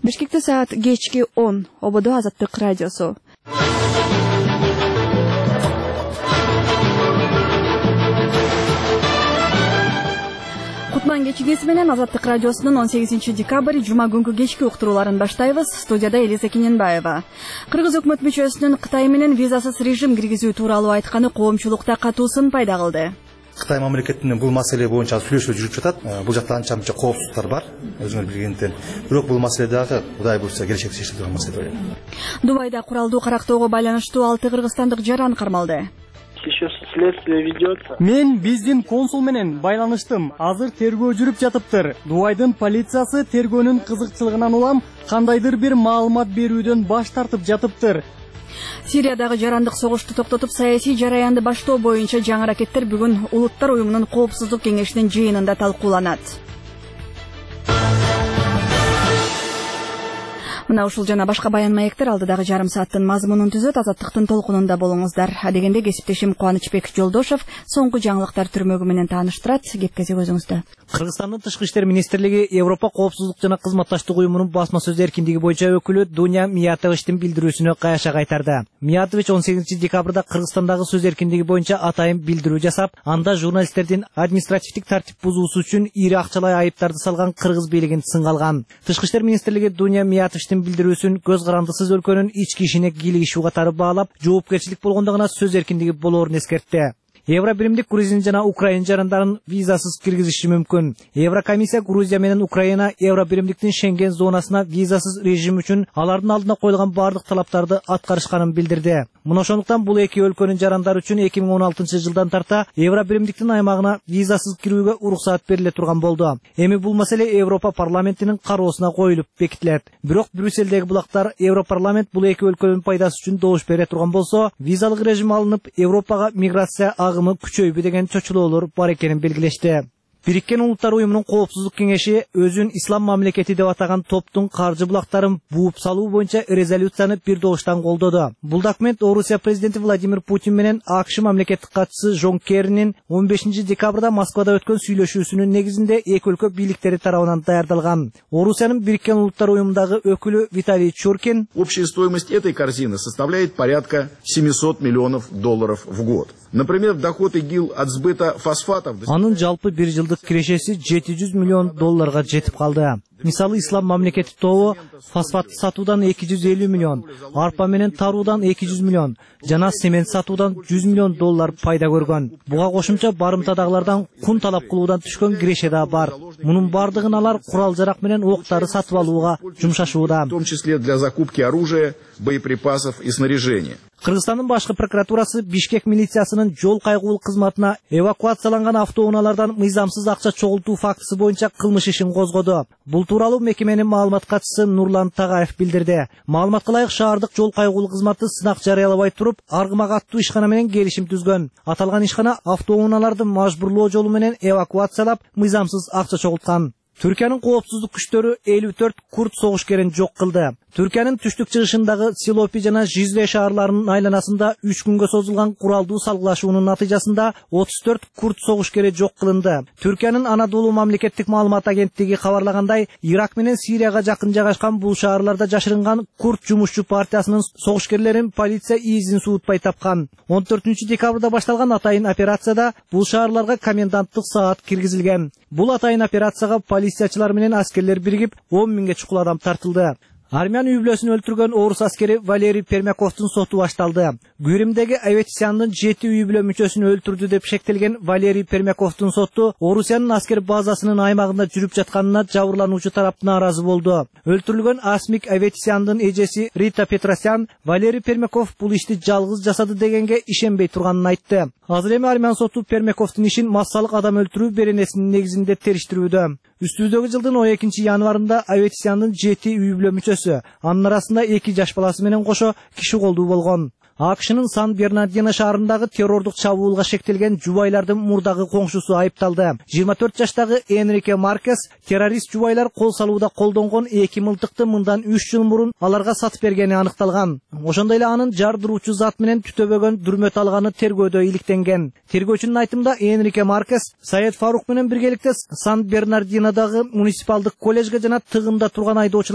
Бишкекте саат кечки 10. Ободо Азаттык радиосу. Кутман кечигеси менен Азаттык радиосунун 18 декабрь жума күнгү кечки уктурууларын баштайбыз. Студияда Элиза Кененбаева. Кыргыз өкмөт мүчөсүнүн Кытай менен визасыз режим киргизүү тууралуу айтканы коомчулукта катуусын пайда кылды. Кытай мамлекетинин бул маселе боюнча сүйлөшүү жүрүп жатат. Бул жакта анча-мынча коопсуздуктар бар, өзүңөр билгенден. Бирок бул маселе дагы Кудай буйрса келечекте чечиле турган маселе. Дубайда куралдуу карактоого байланыштуу 6 кыргызстандык жаран кармалды. Еще следствие ведется. Мен биздин консул менен байланыштым. Азыр тергөө жүрүп жатыптыр. Дубайдын полициясы тергөөнүн кызыкчылыгынан улам кандайдыр бир маалымат берүүдөн баш тартып жатыптыр. Сириядагы жарандык согушту токтотуп саясий жараянды баштоо боюнча жаңы аракеттер бүгүн Улуттар уюмунун коопсуздук кеңешинин жыйынында талкууланат. Мына ушул жана башка баян маектер алдыдагы жарым сааттын мазмунун түзөт. Азаттыктын толкунунда болуңуздар. Адегенде кесиптешим Кубанычбек Жолдошов соңку жаңылыктар түрмөгү менен тааныштырат. Кепкезе өзүңүздө. Кыргызстандын Тышкы иштер министрлиги Европа коопсуздук жана кызматташтык уюмунун басма сөз эркиндиги боюнча өкүлү Дуня Миятовичтин билдирүүсүнө каяша кайтарды. Миятович 18 декабрда Кыргызстандагы сөз эркиндиги боюнча атайын билдирүү жасап, анда журналисттердин административдик тартип бузуусу үчүн ири акчалай айыптарды салган кыргыз бийлигин сынга алган. Тышкы иштер министрлиги Дуня Миятовичтин билдирүүсүн көз карандысыз өлкөнүн ички ишине кийлигишүү катары баалап, жоопкерчилик болгондугуна сөз эркиндиги болоорун эскертти. Евробиримдик грузин жана украин жарандарын визасыз киргизиши мүмкүн. Еврокомиссия Грузия менен Украина Евробиримдиктин Шенген зонасына визасыз режим үчүн алардын алдына коюлган бардык талаптарды аткарышканын билдирди. Мына ошондуктан бул эки өлкөнүн жарандары үчүн 2016 жылдан тарта Евробиримдиктин аймагына визасыз кирүүгө уруксаат бериле турган болду. Эми бул маселе Европа парламентинин кароосуна коюлуп бекитилет. Бирок Брюссельдеги булактар Европарламент бул эки өлкөнүн пайдасы үчүн добуш бере турган болсо, визалык режим алынып, Европага миграция күчөйбү деген чочулоолор бар экенин белгилешти. Бириккен Улуттар уюмунун коопсуздук кеңеши өзүн ислам мамлекети деп атаган топтун каржы булактарын бууп салуу боюнча резолюцияны бир добуштан колдоду. Бул документ Орусия президенти Владимир Путин менен АКШ мамлекеттик катчысы Жон Керринин 15 декабрда Москвада өткөн сүйлөшүүсүнүн негизинде эки өлкө бийликтери тарабынан даярдалган. Орусиянын Бириккен Улуттар уюмундагы өкүлү Виталий Чуркин: Общая стоимость этой корзины составляет порядка $700 миллионов в год. Например, доход ИГИЛ от сбыта фосфатов. Анын жалпы бир жылдык кирешеси $700 миллион жетип калды. Мисалы ислам мамлекети тобу фосфат сатуудан 250 миллион, арпа менен таруудан 200 миллион, жана семент сатуудан $100 миллион пайда көргөн. Буга кошумча барымтадагылардан кун талап кылуудан түшкөн киреше да бар. Мунун бардыгын алар курал-жарак менен октары сатып алууга жумшашууда. В том числе для закупки оружия, боеприпасов и снаряжения. Кыргызстандын башкы прокуратурасы Бишкек милициясынын жол кайгылуу кызматына эвакуацияланган автоунаалардан мыйзамсыз акча чогултуу фактысы боюнча кылмыш ишин козгоду. Бул тууралуу мекеменин маалымат катчысы Нурлан Тагаев билдирди. Маалыматка ылайык шаардык жол кайгылуу кызматы сынак жарыялабай туруп, Аргымак аттуу ишкана менен келишим түзгөн. Аталган ишкана автоунааларды мажбурлоо жолу менен эвакуациялап, мыйзамсыз акча чогулткан. Түркиянын коопсуздук күчтөрү 54 курд согушкерин жок кылды. Түркиянын түштүк чыгышындагы Силопи жана Жизле шаарларынын айланасында 3 күнгө созулган куралдуу салгылашуунун натыйжасында 34 курд согушкери жок кылынды. Түркиянын Анадолу мамлекеттик маалымат агенттиги кабарлагандай, Ирак менен Сирияга жакын жайгашкан бул шаарларда жашырынган курд жумушчу партиясынын согушкерлерин полиция изин суутпай тапкан. 14 декабрда башталган атайын операцияда бул шаарларга коменданттык саат киргизилген. Бул атайын операцияга полициячылар менен аскерлер биригип 10 миңге чукул адам тартылды. Армян үй-бүлөсүн өлтүргөн орус аскери Валерий Пермяковдун соту башталды. Гүрүмдөгү Аветисяндын 7 үй-бүлө мүчөсүн өлтүрдү деп шектелген Валерий Пермяковдун соту Орусиянын аскер базасынын аймагында жүрүп жатканына жабырлануучу тараптан нааразы болду. Өлтүрүлгөн Асмик Аветисяндын эжеси Рита Петросян Валерий Пермяков бул ишти жалгыз жасады дегенге ишенбей турганын айтты. Азыр эми армян соту Пермяковдун ишин массалык адам өлтүрүү беренесинин негизинде териштирүүдө. Үстүбүздөгү жылдын 12 январында Аветисяндын 7 үй-бүлө мүчөсү, анын арасында 2 жаш баласы менен кошо киши колдуу болгон. АКШнын Сан-Бернардино шаарындагы террордук чабуулга шектелген жубайлардын мурдагы коңшусу айыпталды. 24 жаштагы Энрике Маркес террорист жубайлар кол салууда колдонгон 2 мылтыкты мындан 3 жыл мурун аларга сатып бергени аныкталган. Ошондой эле анын жардыруучу зат менен түтөбөгөн дүрмөт алганы тергөөдө иликтенген. Тергөөчүнүн айтымында Энрике Маркес Саид Фарук менен биргеликте Сан-Бернардинодагы муниципалдык коллежге жана тыгында турган айдоочулар